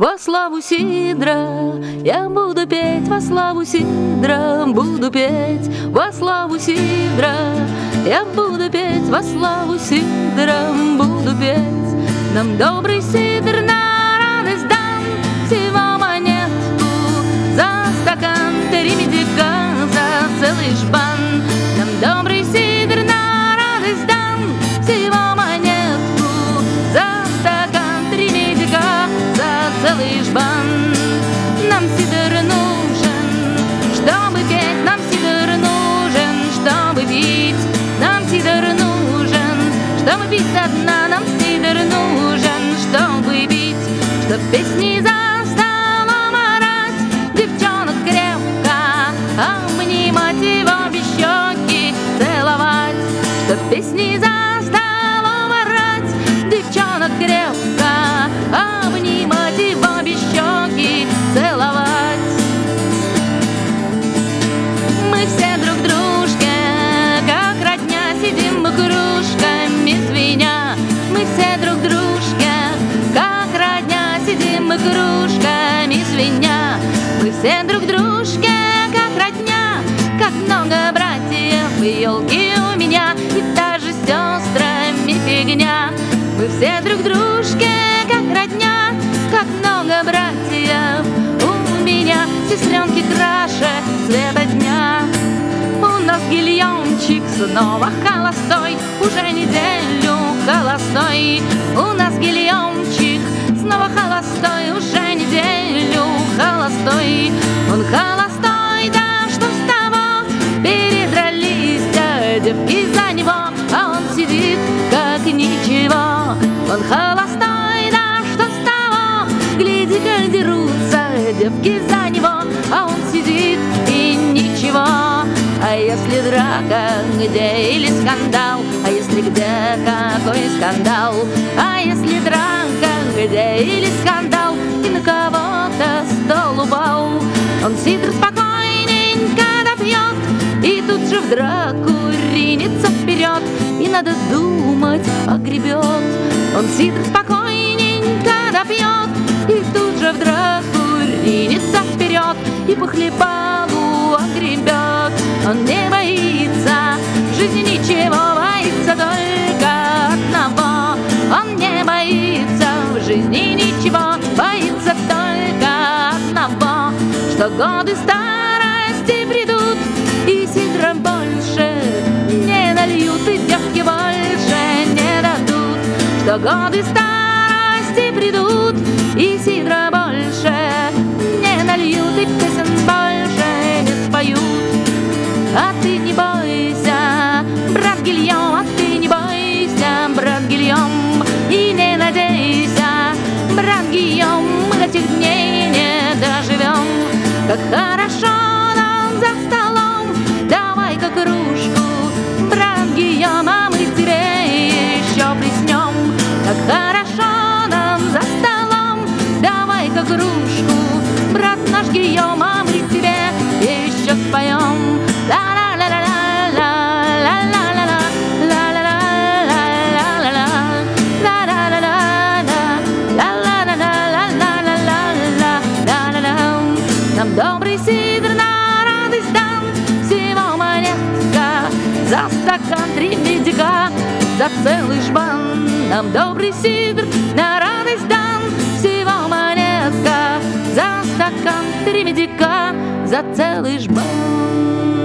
во славу сидра. Я буду петь во славу сидра, буду петь во славу сидра. Я буду петь во славу сидра, буду петь. Нам добрый сидр на радость дан, всего монетку за стакан, 3 медика за целый жбан. Нам добрый сидр на радость дан, всего монетку за стакан, 3 медика за целый жбан. Нам сидр нужен, чтобы петь, нам сидр нужен, чтобы пить. Нам сидр нужен, чтобы пить до дна, нам сидр нужен, чтобы пить, чтоб песни за столом орать, девчонок крепко обнимать и в обе щеки целовать. Чтоб песни за столом орать, девчонок крепко обнимать и в обе щеки целовать. Мы все друг дружке, как родня, сидим мы кружками звеня. Мы все друг дружке, как родня, сидим мы кружками звеня. Мы все друг дружке, как родня, как много братьев, елки у меня, и даже с сестрами фигня. Мы все друг дружке, как родня, как много братьев у меня, сестренки краше света дня. У нас гильончик снова холостой, уже неделю холостой. У нас гильончик снова холостой, уже неделю холостой. Он холостой, да что с того, передрались девки за него, а он сидит как ничего. Он холостой, да что с того, гляди-ка дерутся девки за него, а он сидит и ничего. А если драка, где или скандал? А если где, какой скандал? А если драка, где или скандал? И на кого-то стол упал. Он сидр спокойненько допьет, и тут же в драку ринется вперед, и надо думать, огребет. Он сидр спокойненько допьет, и тут же в драку ринется вперед, и по хлебалу огребет. Он не боится в жизни ничего, боится только одного. Он не боится в жизни ничего, боится только одного, что годы старости придут, и сидра больше не нальют, и девки больше не дадут. Что годы старости придут, и сидра больше не нальют, и песен больше не споют. А ты не бойся, брат Гильом, а ты не бойся, брат Гильом, и не надейся, брат Гильом, мы до тех дней не доживем. Как хорошо нам за столом, давай-ка кружку, брат Гильом, а мы тебе еще приснем. Как хорошо нам за столом, давай-ка кружку, брат наш Гильом, а мы тебе еще споем. Нам добрый сидр на радость дан, всего монетка за стакан, 3 медика за целый жбан. Нам добрый сидр на радость дан, всего монетка за стакан, 3 медика за целый жбан.